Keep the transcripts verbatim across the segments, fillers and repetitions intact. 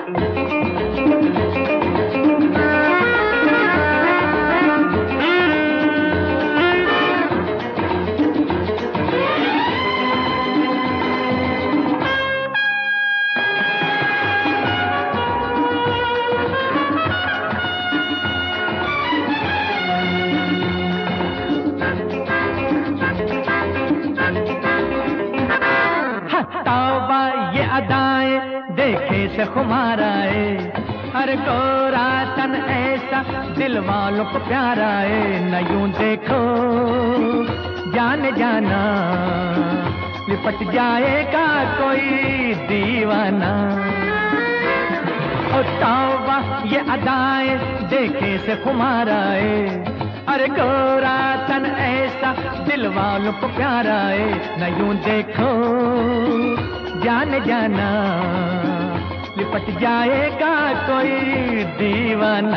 देखे से खुमारा है, हर गोरा तन ऐसा दिल वालों को प्यारा है। न यूं देखो जाने जाना, लिपट जाएगा कोई दीवाना। ओ तौबा ये अदाएं देखे से खुमारा है, अरे गोरा तन ऐसा दिल वालों को प्यारा है। न यूं देखो जाने जाना, लिपट जाएगा कोई दीवाना।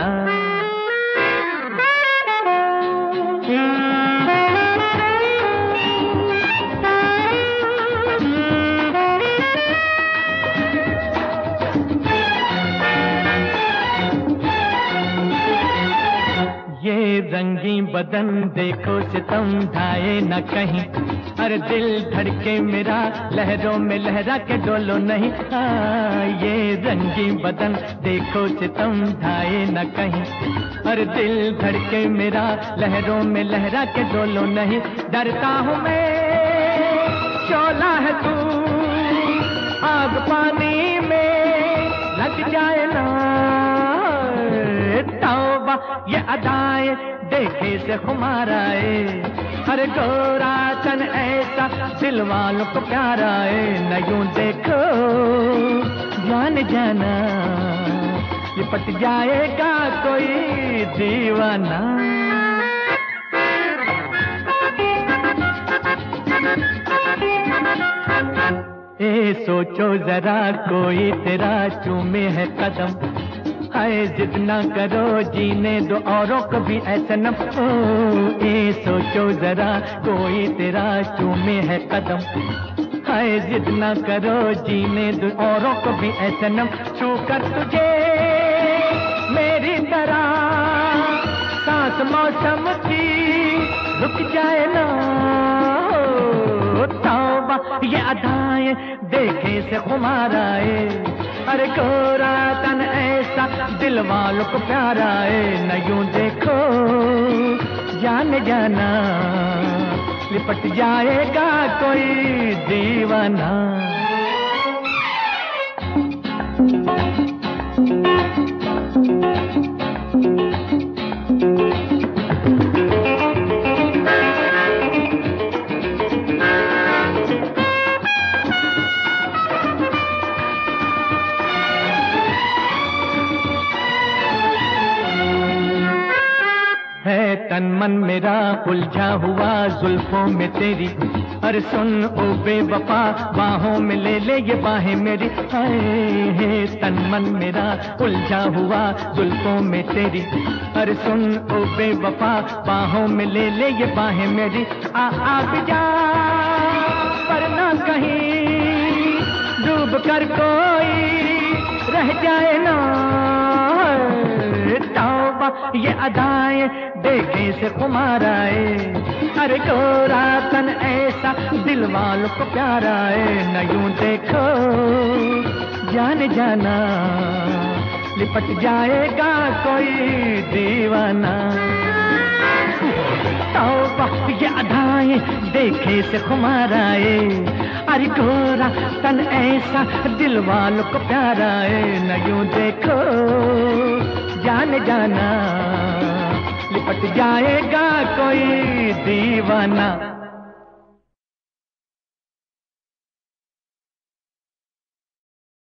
ये रंगी बदन देखो सितम ढाए न कहीं, अरे दिल धड़के मेरा लहरों में लहरा के डोलो नहीं। हाँ ये रंगी बदन देखो सितम ढाए न कहीं, अरे दिल धड़के मेरा लहरों में लहरा के डोलो नहीं। डरता हूँ मैं शोला है तू आग पानी में लग जाए ना। तौबा ये अदाएं देखे से खुमारा है, हर गोरा तन ऐसा दिल वालों को प्यारा है। न यूं देखो जान जाना, लिपट जाएगा कोई दीवाना। ए सोचो जरा कोई तेरा चूमे है कदम, हाय जिद ना करो जीने दो औरों को भी ऐसा न। ए सोचो जरा कोई तेरा चूमे है कदम, हाय जिद ना करो जीने दो औरों को भी ऐसा न। छू कर तुझे मेरी तरह सांस मौसम की रुक जाए ना। तौबा ये अदाएं देखे से खुमारा है, अरे गोरा तन ऐसा दिल वालों को प्यारा है। न यूं देखो जाने जाना, लिपट जाएगा कोई दीवाना। है तन मन मेरा उलझा हुआ जुल्फों में तेरी, अरे सुन ओ बेवफा बाहों में ले ले ये बाहें मेरी। हाय है तन मन मेरा उलझा हुआ जुल्फों में तेरी, अरे सुन ओ बेवफा बाहों में ले ले ये बाहें मेरी। आ आग जा पर ना कहीं डूब कर कोई रह जाए ना। तौबा ये अदाएं देखे से खुमारा है, अरे गोरा तन ऐसा दिल वालों को प्यारा है। न यूं देखो जाने जाना, लिपट जाएगा कोई दीवाना। तौबा ये अदाएं देखे से खुमारा है, अरे गोरा तन ऐसा दिल वालों को प्यारा है। न यूं देखो जाने जाना, लिपट जाएगा कोई दीवाना।